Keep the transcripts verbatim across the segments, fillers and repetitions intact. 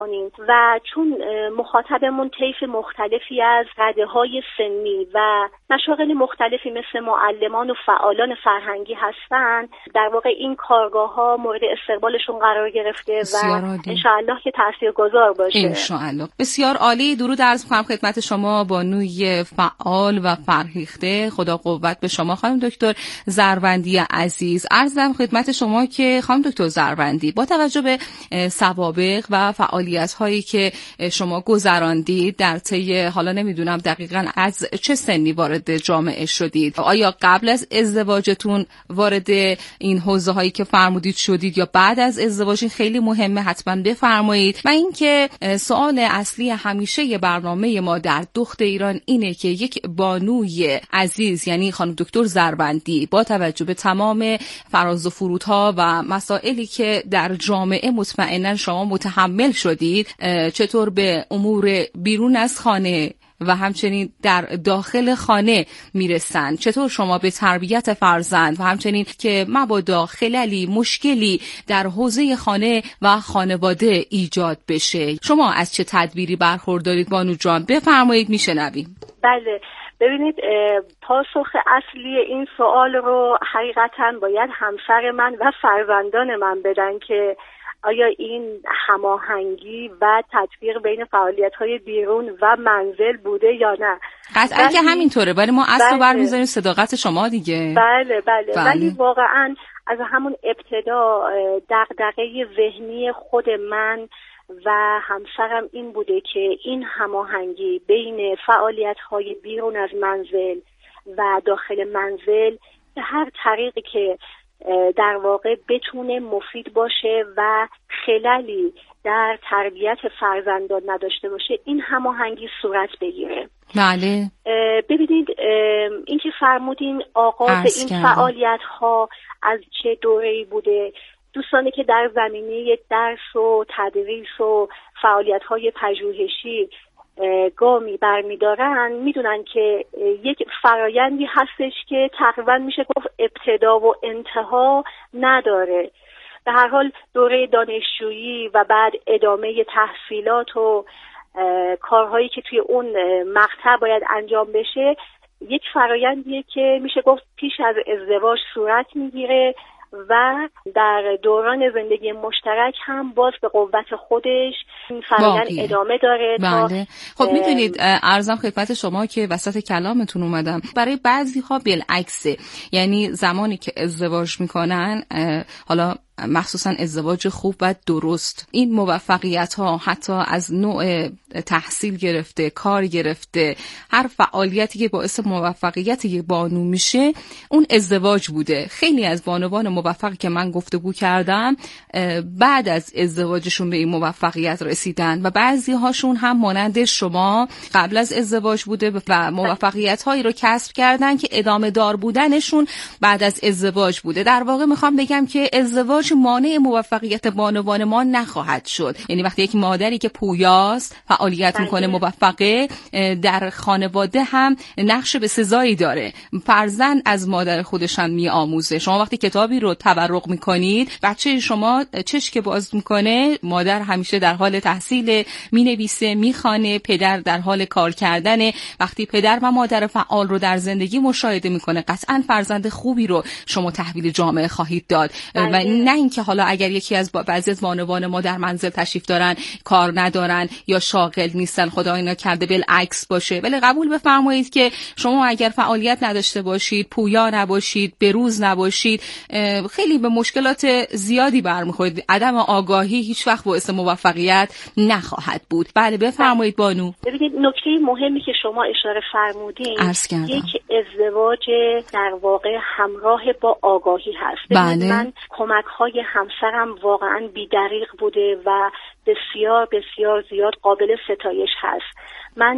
و چون مخاطبمون طیف مختلفی از رده‌های سنی و مشاغل مختلفی مثل معلمان و فعالان فرهنگی هستن، در واقع این کارگاه‌ها مورد استقبالشون قرار گرفته و انشاءالله که تاثیرگذار باشه. انشاءالله. بسیار عالی. درود عرض می‌کنم خدمت شما بانوی فعال و فرهیخته. خدا قوت به شما خانم دکتر زروندی عزیز. عرضم خدمت شما که خانم دکتر زروندی، با توجه به سوابق و فعالیت‌هایی که شما گذراندید در طی، حالا نمیدونم دقیقاً از چه سنی وارد جامعه شدید، آیا قبل از ازدواجتون وارد این حوزه‌هایی که فرمودید شدید یا بعد از ازدواج؟ خیلی مهمه، حتما بفرمایید. و اینکه سوال اصلی همیشه برنامه ما در دخت ایران اینه که یک بانوی عزیز یعنی خانم دکتر زروندی با توجه به تمام فراز و فرودها و مسائلی که در جامعه مطمئنا شما متحمل شدید، چطور به امور بیرون از خانه و همچنین در داخل خانه میرسن، چطور شما به تربیت فرزند و همچنین که مبادا خللی مشکلی در حوزه خانه و خانواده ایجاد بشه، شما از چه تدبیری برخوردارید بانو جان؟ بفرمایید، میشنویم. بله، ببینید پاسخ اصلی این سوال رو حقیقتا باید همسر من و فرزندان من بدن که آیا این هماهنگی و تطبیق بین فعالیت‌های بیرون و منزل بوده یا نه. قطعا که همینطوره، ولی ما اصل رو برمی‌ذاریم صداقت شما دیگه. بله بله, بله. ولی واقعا از همون ابتدا دغدغه ذهنی خود من و همسرم این بوده که این هماهنگی بین فعالیت‌های بیرون از منزل و داخل منزل به هر طریقی که در واقع بتونه مفید باشه و خللی در تربیت فرزندان نداشته باشه، این هماهنگی صورت بگیره. بله. ببینید این که فرمودین آغاز این فعالیت ها از چه دوره‌ای بوده، دوستانی که در زمینه درس و تدریس و فعالیت های پژوهشی گامی برمیدارن میدونن که یک فرایندی هستش که تقریبا میشه گفت ابتدا و انتها نداره. به هر حال دوره دانشجویی و بعد ادامه تحصیلات و کارهایی که توی اون مقطع باید انجام بشه یک فرایندیه که میشه گفت پیش از ازدواج صورت میگیره و در دوران زندگی مشترک هم باز به قوت خودش این فرآیند ادامه داره. بله. خب میدونید عرضم خدمت شما که وسط کلامتون اومدم، برای بعضی ها بالعکسه، یعنی زمانی که ازدواج میکنن، حالا مخصوصا ازدواج خوب و درست، این موفقیت ها حتی از نوع تحصیل گرفته، کار گرفته، هر فعالیتی که باعث موفقیت یک بانو میشه اون ازدواج بوده. خیلی از بانوان موفقی که من گفتگو کردم بعد از ازدواجشون به این موفقیت رسیدن و بعضی هاشون هم مانند شما قبل از ازدواج بوده و موفقیت هایی رو کسب کردن که ادامه دار بودنشون بعد از ازدواج بوده. در واقع میخوام بگم که ازدواج مانع موفقیت بانوان ما نخواهد شد. یعنی وقتی یک مادری که پویاست فعالیت میکنه، موفقه، در خانواده هم نقش به سزایی داره. فرزند از مادر خودش هم میآموزه. شما وقتی کتابی رو تورق میکنید، بچه شما چش که باز میکنه، مادر همیشه در حال تحصیل، مینویسه، میخوانه، پدر در حال کار کردنه. وقتی پدر و مادر فعال رو در زندگی مشاهده میکنه، قطعا فرزند خوبی رو شما تحویل جامعه خواهید داد. و نه اینکه حالا اگر یکی از بعضی از بانوان ما در منزل تشریف دارن، کار ندارن یا شاغل نیستن، خدا اینا کرده بالعکس باشه. ولی قبول بفرمایید که شما اگر فعالیت نداشته باشید، پویا نباشید، بروز نباشید، خیلی به مشکلات زیادی برمیخورید. عدم آگاهی هیچ وقت باعث موفقیت نخواهد بود. بله بفرمایید بانو. ببینید نکته مهمی که شما اشاره فرمودین یک ازدواج در واقع همراه با آگاهی هست. بله. من کمک‌های همسرم واقعاً بی‌دریغ بوده و بسیار بسیار زیاد قابل ستایش هست. من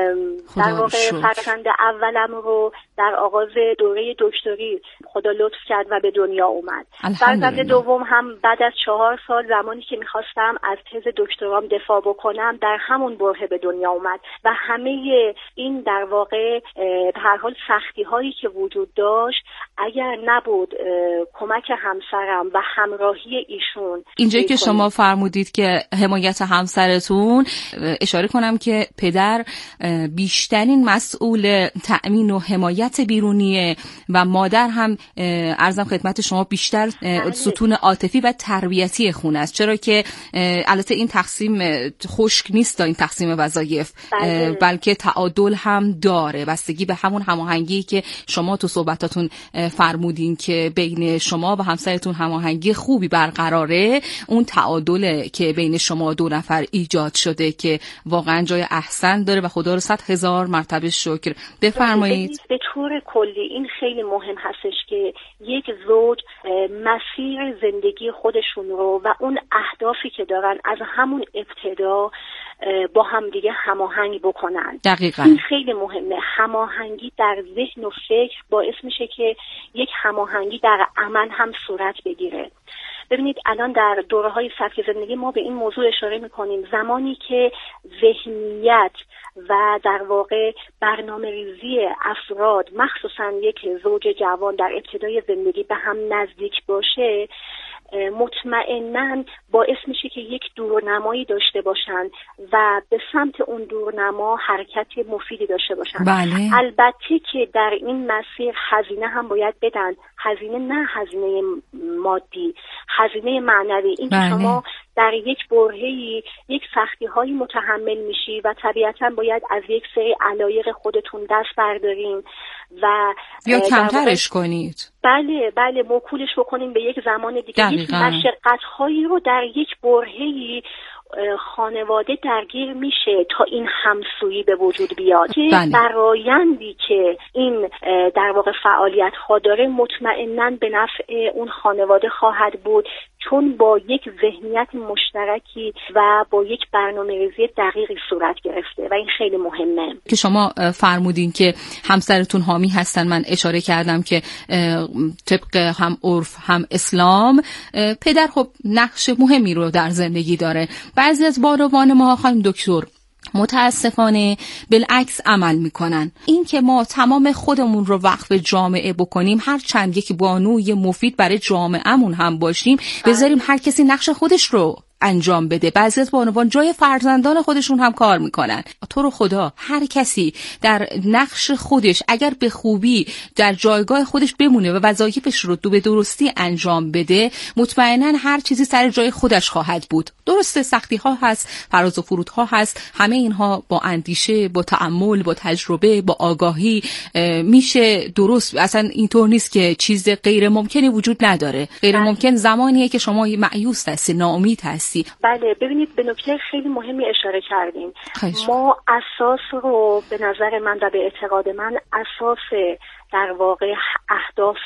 در واقع فرزند اولم رو در آغاز دوره دکتری خدا لطف کرد و به دنیا اومد. فرزند دوم هم بعد از چهار سال زمانی که میخواستم از تز دکترام دفاع بکنم در همون برهه به دنیا اومد و همه این در واقع به هر حال سختی هایی که وجود داشت اگر نبود کمک همسرم و همراهی ایشون. اینجایی که شما فرمودید که حمایت همسرتون اشاره کنم که پدر بیشترین مسئول تأمین و حمایت بیرونیه و مادر هم عرضم خدمت شما بیشتر ستون عاطفی و تربیتی خونه است، چرا که البته این تقسیم خشک نیست، این تقسیم وظایف بلکه تعادل هم داره، بستگی به همون هماهنگی که شما تو صحبتاتون فرمودین که بین شما و همسرتون هماهنگی خوبی برقراره، اون تعادله که بین شما دو نفر ایجاد شده که واقعا جای احسن داره و خدا رو صد هزار مرتبه شکر. بفرمایید. به طور کلی این خیلی مهم هستش که یک زوج مسیر زندگی خودشون رو و اون اهدافی که دارن از همون ابتدا با هم دیگه هماهنگ بکنن. دقیقاً. این خیلی مهمه. هماهنگی در ذهن و فکر باعث میشه که یک هماهنگی در عمل هم صورت بگیره. ببینید الان در دوره‌های سبک زندگی ما به این موضوع اشاره می‌کنیم، زمانی که ذهنیت و در واقع برنامه‌ریزی افراد مخصوصا یک زوج جوان در ابتدای زندگی به هم نزدیک باشه، مطمئناً باعث میشه که یک دورنمایی داشته باشن و به سمت اون دورنما حرکت مفیدی داشته باشن. بله. البته که در این مسیر هزینه هم باید بدن، هزینه نه هزینه مادی، هزینه معنوی. این بله. شما در یک برهه‌ای یک سختی‌هایی متحمل میشی و طبیعتاً باید از یک سری علایق خودتون دست بردارین و یا کمترش کنید. بله بله موکولش بکنین به یک زمان دیگه. یک مشقت‌هایی رو در یک برهه‌ای خانواده درگیر میشه تا این همسویی به وجود بیاد. بله. برآیندی که این در واقع فعالیت ها داره مطمئناً به نفع اون خانواده خواهد بود، چون با یک ذهنیت مشترکی و با یک برنامه‌ریزی دقیقی صورت گرفته و این خیلی مهمه. که شما فرمودین که همسرتون حامی هستن، من اشاره کردم که طبق هم عرف هم اسلام پدر خب نقش مهمی رو در زندگی داره. بعضی از بانوان ما خانم دکتر متاسفانه بالعکس عمل میکنن. این که ما تمام خودمون رو وقف جامعه بکنیم، هر چند یک بانوی مفید برای جامعهمون هم باشیم، بذاریم هر کسی نقش خودش رو انجام بده. بعضی از بانوان جای فرزندان خودشون هم کار میکنن. تو رو خدا هر کسی در نقش خودش اگر به خوبی در جایگاه خودش بمونه و وظایفش رو دو به درستی انجام بده، مطمئنا هر چیزی سر جای خودش خواهد بود. درسته سختی ها هست، فراز و فرودها هست، همه اینها با اندیشه، با تأمل، با تجربه، با آگاهی میشه درست. اصلا اینطور نیست که چیز غیر ممکنی وجود نداره. غیر ممکن زمانیه که شما مایوس هستی، ناامید هستی. بله ببینید به نکته خیلی مهمی اشاره کردیم. ما اساس رو به نظر من و به اعتقاد من اساس در واقع اهداف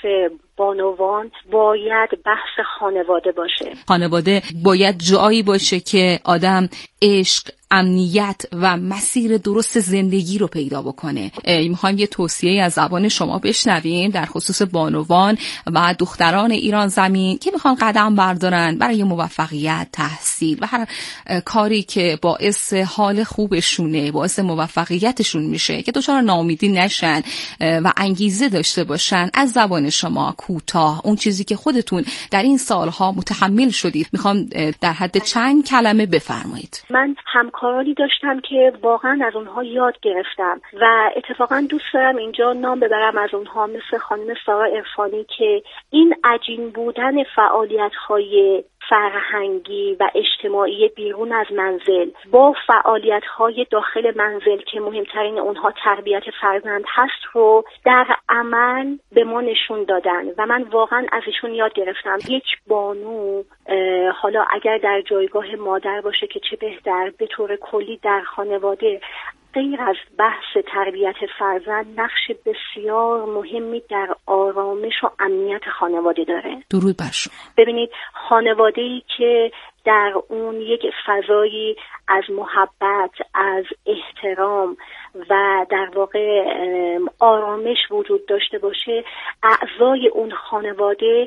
بانوان باید بحث خانواده باشه. خانواده باید جایی باشه که آدم عشق، امنیت و مسیر درست زندگی رو پیدا بکنه. میخوایم یه توصیه از زبان شما بشنویم در خصوص بانوان و دختران ایران زمین که میخوان قدم بردارن برای موفقیت، تحصیل و هر کاری که باعث حال خوبشونه، باعث موفقیتشون میشه، که دچار ناامیدی نشن و انگیزه داشته باشن. از زبان شما کوتاه اون چیزی که خودتون در این سالها متحمل شدید میخوام در حد چند کلمه بفرمایید. من همکارانی داشتم که واقعا از اونها یاد گرفتم و اتفاقا دوست دارم اینجا نام ببرم از اونها، مثل خانم سارا عرفانی که این عجین بودن فعالیت‌های فرهنگی و اجتماعی بیرون از منزل با فعالیت‌های داخل منزل که مهمترین اونها تربیت فرزند هست رو در عمل به ما نشون دادن و من واقعا از ایشون یاد گرفتم. یک بانو حالا اگر در جایگاه مادر باشه که چه بهتر، به طور کلی در خانواده غیر از بحث تربیت فرزند نقش بسیار مهمی در آرامش و امنیت خانواده داره. درود بر شما. ببینید خانواده‌ای که در اون یک فضایی از محبت، از احترام و در واقع آرامش وجود داشته باشه، اعضای اون خانواده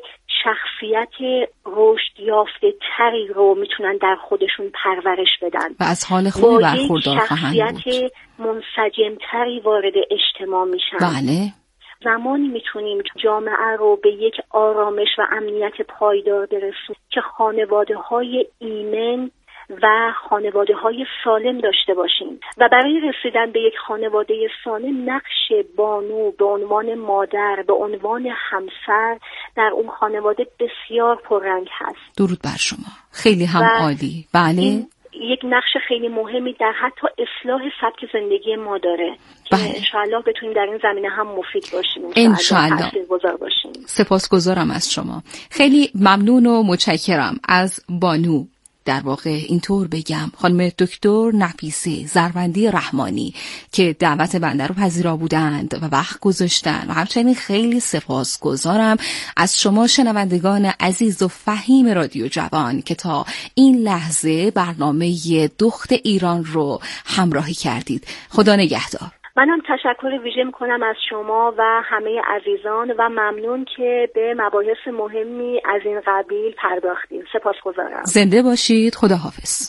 شخصیت رشد یافته تری رو میتونن در خودشون پرورش بدن و از حال خوبی برخوردار خواهند بود. شخصیت منسجم تری وارد اجتماع میشن. بله. زمانی میتونیم جامعه رو به یک آرامش و امنیت پایدار برسونیم که خانواده های ایمن و خانواده های سالم داشته باشیم و برای رسیدن به یک خانواده سالم نقش بانو به عنوان مادر، به عنوان همسر در اون خانواده بسیار پررنگ هست. درود بر شما، خیلی هم عالی. بله، یک نقش خیلی مهمی در حتی اصلاح سبک زندگی ما داره بله. که انشاءالله بتونیم در این زمینه هم مفید باشیم، انشاءالله تاثیرگذار باشیم. سپاسگزارم از شما، خیلی ممنون و متشکرم از بانو، در واقع اینطور بگم خانم دکتر نفیسه زروندی رحمانی که دعوت بنده رو پذیرا بودند و وقت گذاشتن و همچنین خیلی سپاسگزارم از شما شنوندگان عزیز و فهیم رادیو جوان که تا این لحظه برنامه دخت ایران رو همراهی کردید. خدا نگهدار. منم تشکر ویژه میکنم از شما و همه عزیزان و ممنون که به مباحث مهمی از این قبیل پرداختید. سپاسگزارم. زنده باشید. خدا حافظ.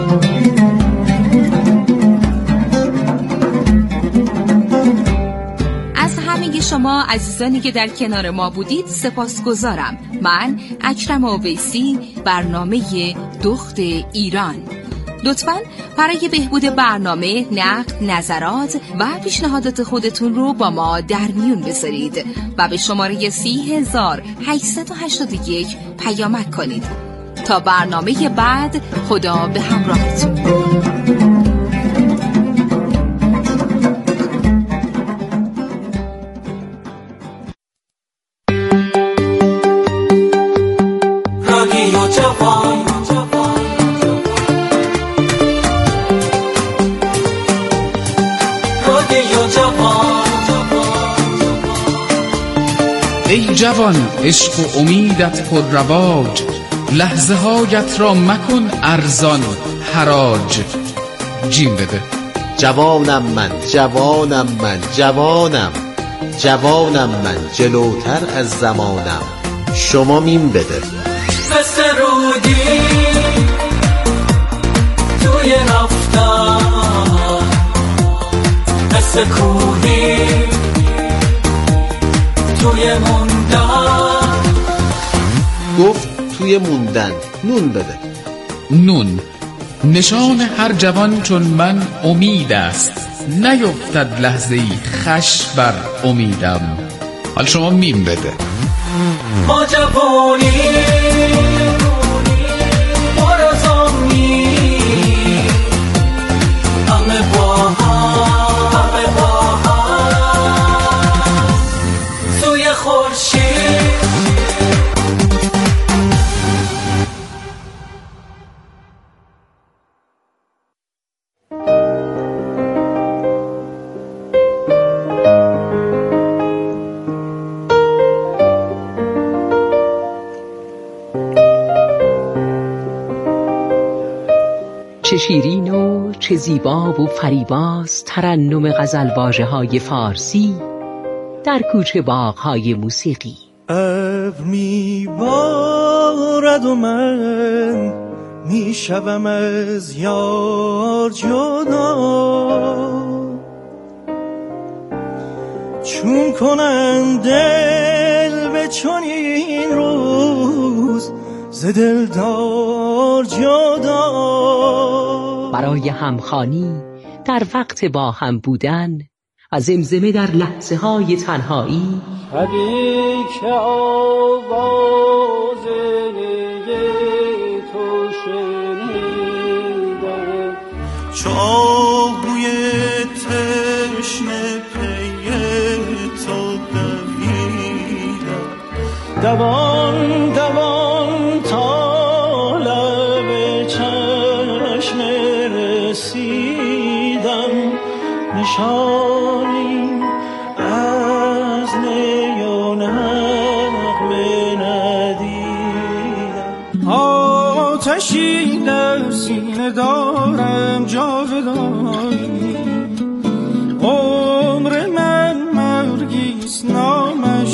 از همه شما عزیزانی که در کنار ما بودید سپاسگزارم. من اکرم اویسی، برنامه دخت ایران. لطفاً برای بهبود برنامه نقد، نظرات و پیشنهادات خودتون رو با ما در میون بذارید و به شماره سی هزار هشتصد و هشتاد و یک پیامک کنید. تا برنامه بعد، خدا به همراهتون. رادیو جوان، ای جوان، عشق و امیدت پر رواج، لحظه هایت را مکن ارزان حراج. جیم بده. جوانم من، جوانم من، جوانم جوانم من، جلوتر از زمانم، شما میم بده. مثل رودی توی رفتن، مثل کوهی توی موندن. گفت توی موندن نون بده. نون نشان هر جوان چون من امید است، نیفتد لحظه ای خش بر امیدم. حال شما میم بده. ما جوانی برزامی، همه با هم، همه با هم سوی خورشید. چه شیرین و چه زیبا و فریباست ترنم غزل واژه‌های فارسی در کوچه باغ‌های موسیقی. ابر می‌بارد و من میشوم از یار جدا، چون کنم دل به چنین روز ز دلدار جدا. برای همخوانی در وقت با هم بودن و زمزمه در لحظه های تنهایی، شبی که آواز تو شنیدم، چو آهوی تشنه پی تو دویدم، دوان دوان تا لب چشم رسیدم، نشانی از نی و نغمه ندیدم. آتشی در سینه دارم جاودانی، عمر من مرگیست نامش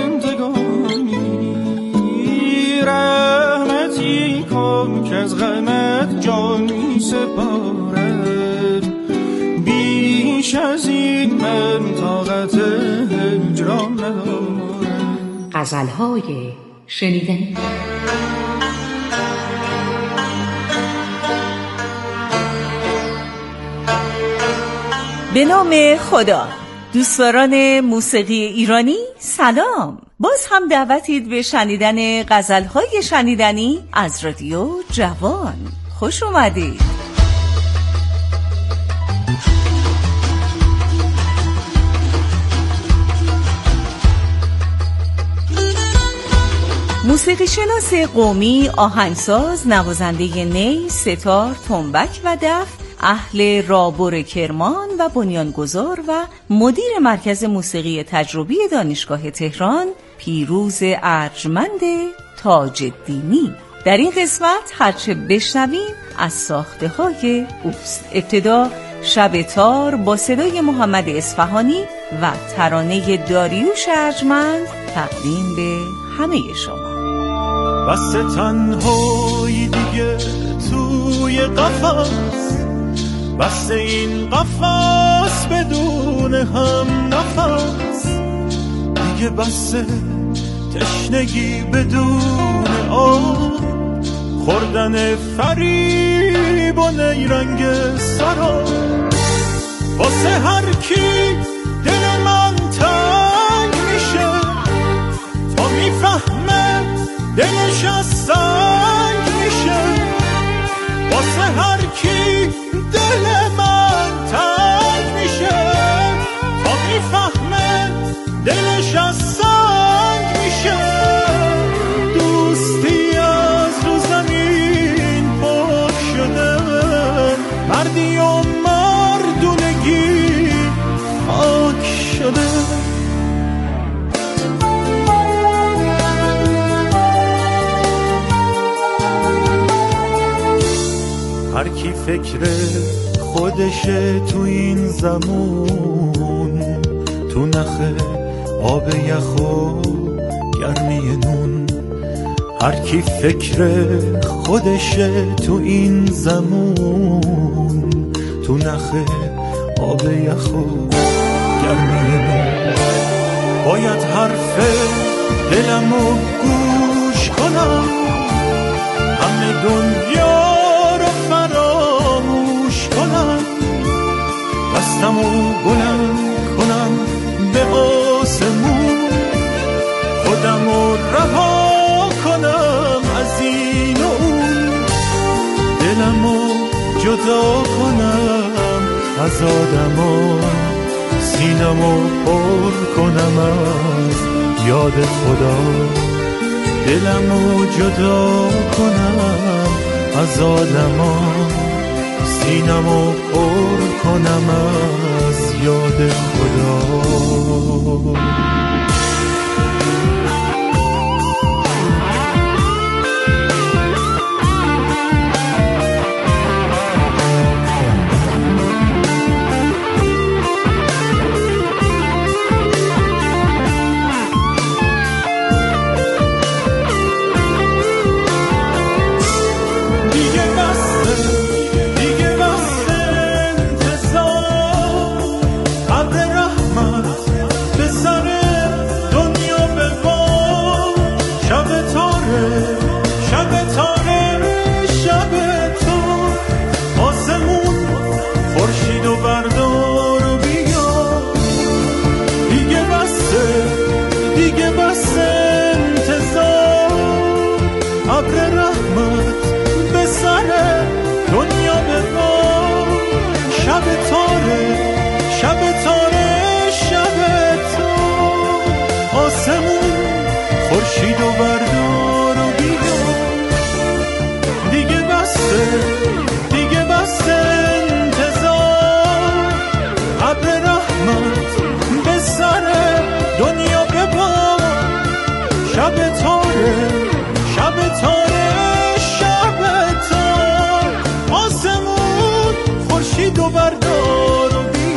زندگانی، رحمتی کن که از غمت جان می سپارم، بیش از این من طاقت هجران ندارم. غزل‌های شنیدنی. به نام خدا. دوستداران موسیقی ایرانی سلام. باز هم دعوتید به شنیدن غزل‌های شنیدنی از رادیو جوان. خوش اومدید. موسیقی شناس قومی، آهنگساز، نوازنده نی، ستار، تنبک و دف، اهل رابر کرمان و بنیانگذار و مدیر مرکز موسیقی تجربی دانشگاه تهران، پیروز ارجمند تاج‌الدینی. در این قسمت هرچه بشنویم از ساخته های اوست. ابتدا شب تار با صدای محمد اصفهانی و ترانه داریوش ارجمند تقدیم به همه شما. بس تنهایی دیگه توی قفس، بس این قفس بدون هم نفس، دیگه بس تشنگی بدون آب، خوردن فریب و نیرنگ سرا. واسه هر کی دل من تنگ میشه تا میفهمه دلش از سنگ میشه. واسه هر کی دل من تنگ میشه تا میفهمه دلش از سنگ میشه. دوستی از رو زمین پاک شده، مردی و مردونگی خاک شده. هر کی فکر خودشه تو این زمون، تو نخه آب یخ و گرمی نون. هر کی فکر خودشه تو این زمون، تو نخه آب یخ و گرمی نون. باید حرف دلمو گوش کنم، همه دنیا فراموش کنم، دستمو بلند کنم به آسمون، خودمو رها کنم از این و اون، دلمو جدا کنم از آدما، سینمو پر کنم از یاد خدا. دلمو جدا کنم از آدما، سینمو پر کنم از یاد خدا. خورشید و بردار و بیا، دیگه بسته دیگه بسته انتظار. ابر رحمت به سر دنیا ببار، شب تاره شب تاره شب تار، آسمون خورشید و بردار و بیا.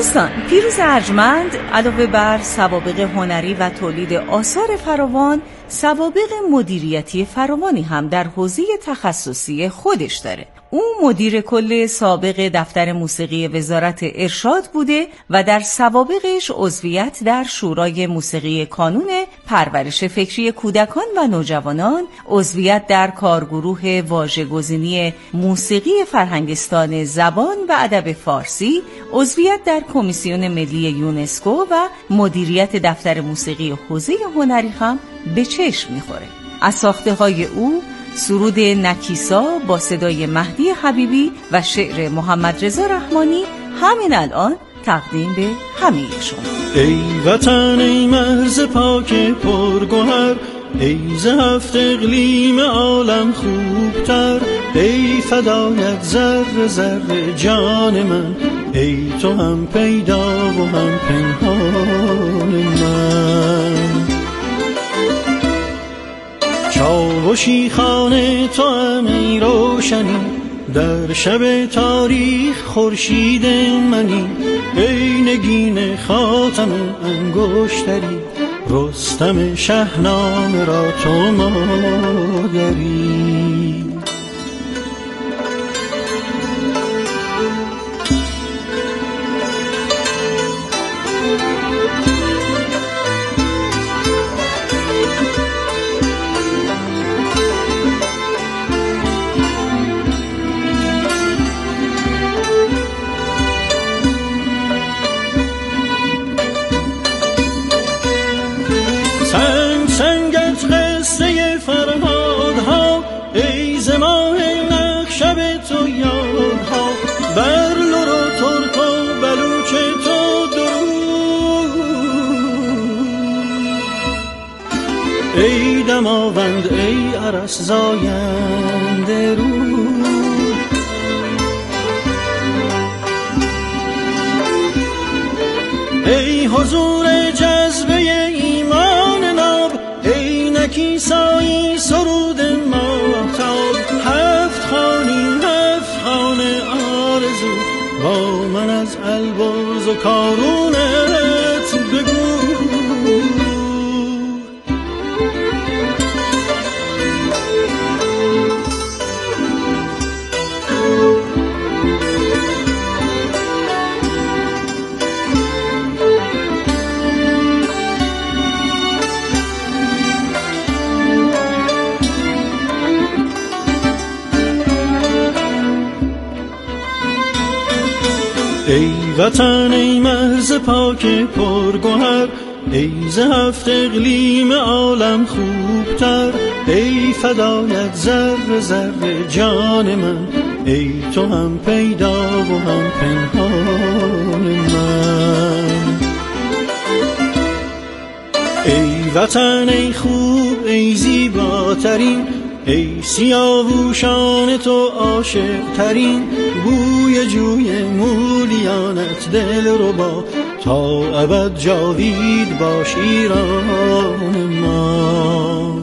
دوستان، پیروز ارجمند علاوه بر سوابق هنری و تولید آثار فراوان، سوابق مدیریتی فراوانی هم در حوزه تخصصی خودش داره. او مدیر کل سابق دفتر موسیقی وزارت ارشاد بوده و در سوابقش عضویت در شورای موسیقی کانون پرورش فکری کودکان و نوجوانان، عضویت در کارگروه واژه‌گزینی موسیقی فرهنگستان زبان و ادب فارسی، عضویت در کمیسیون ملی یونسکو و مدیریت دفتر موسیقی حوزه هنری هم به چشم میخوره. از ساخته‌های او سرود نکیسا با صدای مهدی حبیبی و شعر محمد رضا رحمانی همین الان تقدیم به همه شما. ای وطن ای مرز پاک پرگوهر، ای ز هفت اقلیم عالم خوبتر، ای فدایت ذره ذره جان من، ای تو هم پیدا و هم پنهان من. چاوشی خانه تو هم ای روشنی، در شب تاریخ خورشید منی، ای نگین خاتم انگشتری، رستم شهنامه را تو مادری. ای دماوند ای عرس زاینده رو، ای حضور جذبه ایمان ناب، ای نکیسایی سرود ماهتاب. هفت خوانی هفت خوان آرزو، با من از البرز و کارونت بگو. ای وطن ای مرز پاک پرگوهر، ای ز هفت اقلیم عالم خوبتر، ای فدایت ذره ذره جان من، ای تو هم پیدا و هم پنهان من. ای وطن ای خوب ای زیباترین، ای سیاووشان تو عاشق ترین، بوی جوی مولیانت دل ربا، تا ابد جاوید باش ایران ما.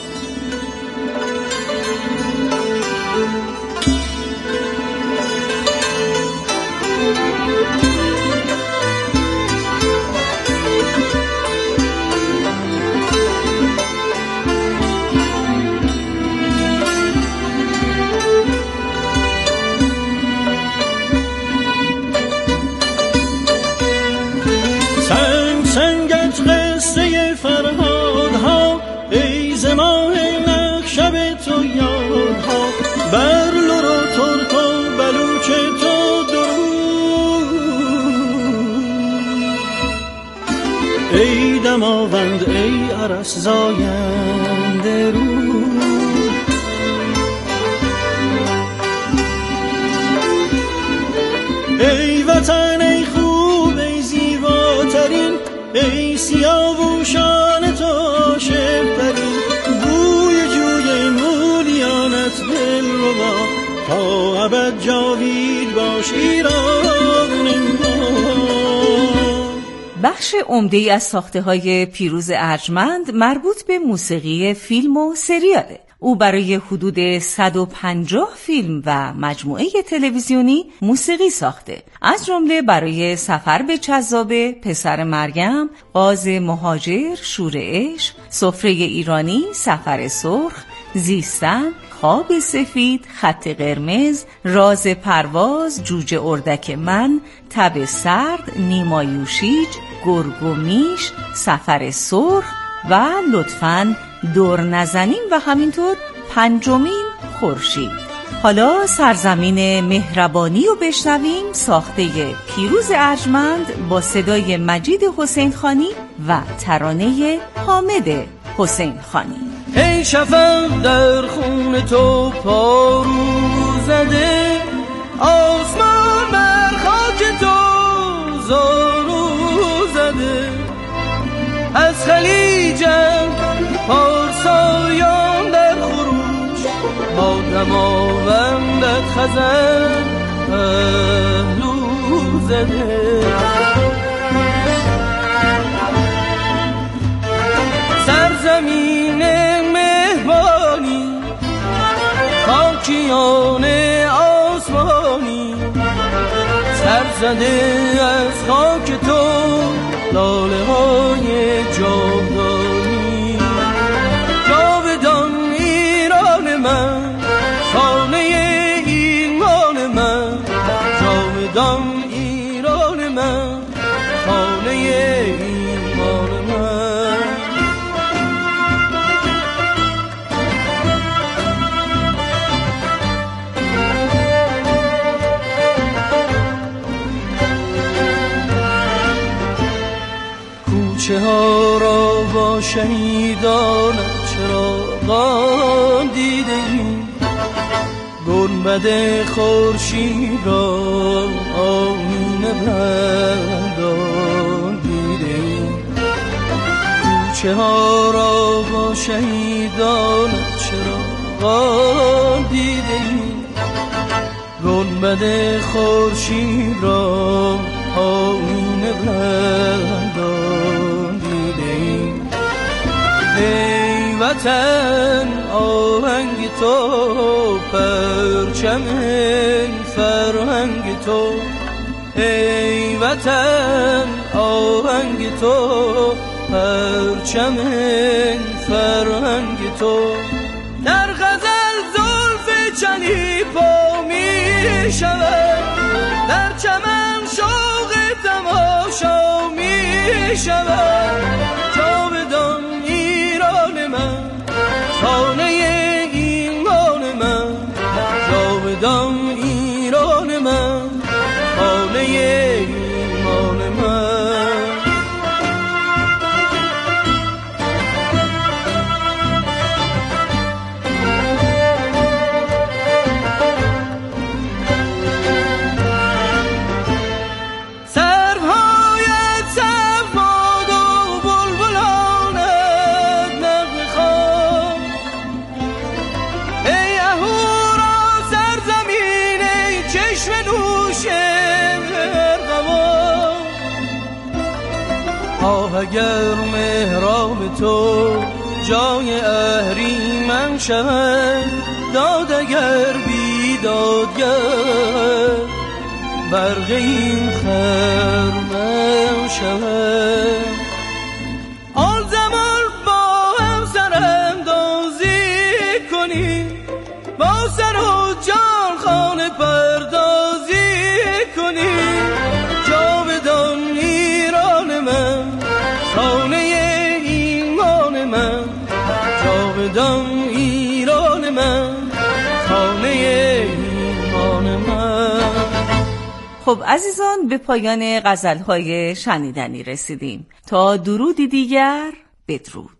ای دماوند ای عرس زاینده رو، ای وطن ای خوب ای زیباترین، ای سیاووشان تو عاشق ترین، بوی جوی مولیانت دل ربا، تا ابد جاوید باش ایران ما. بخش عمده‌ای از ساخته‌های پیروز ارجمند مربوط به موسیقی فیلم و سریاله. او برای حدود صد و پنجاه فیلم و مجموعه تلویزیونی موسیقی ساخته، از جمله برای سفر به چذابه، پسر مریم، غاز مهاجر، شور عشق، سفره ایرانی، سفر سرخ، زیستن، خواب سفید، خط قرمز، راز پرواز، جوجه اردک من، تب سرد، نیما یوشیج، گرگ و میش، سفر سرخ و لطفاً دور نزنیم و همینطور پنجمین خورشید. حالا سرزمین مهربانی رو بشنویم، ساخته پیروز ارجمند با صدای مجید حسین خانی و ترانه حامد حسین خانی. ای شفق در خون تو پارو زده، آسمان بر خاک تو زارو زده، از خلیجم پارسایان در خروش، با دماوندت خزر پهلو زده. سرزمین مهمانی، خاکیان آسمانی، سرزده از خاک تو لاله های جاودانی. جاودان ایران من، خانه ایمان من، جاودان ایران من، خانه ایمان من. کوچه ها را با شهیدان چراغان دیده ایم، گنبد خورشید را آیینه بندان دیده ایم. کوچه ها را با شهیدان چراغان دیده ایم، گنبد خورشید را آیینه بندان دیده ایم. ای وطن آهنگ تو، پرچم فرهنگ تو، ای وطن آهنگ تو، پرچم فرهنگ تو. در غزل زلف چلیپا می شود، در چمن شوق تماشا می شود. جاودان ایران من، خانه ایمان من، جاودان ایران من، خانه ایمان من. اگر محراب تو جای اهریمن شود، داد اگر بیدادگر برق این خرمن شود. آن زمان با هم سراندازی کنیم، با سر و جان خانه پردازی کنیم. جاودان ایران من، خانه ایمان من، جاودان ایران من، خانه ایمان من. خب عزیزان، به پایان غزل‌های شنیدنی رسیدیم. تا درودی دیگر، بدرود.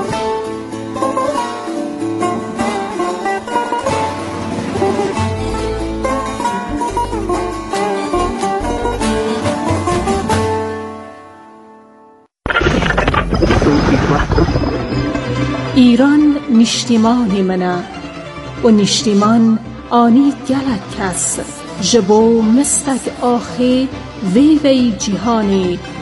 ایران نیشتیمانی منه و نیشتیمان آنی گلک کس جبو مستک آخی وی وی جهانی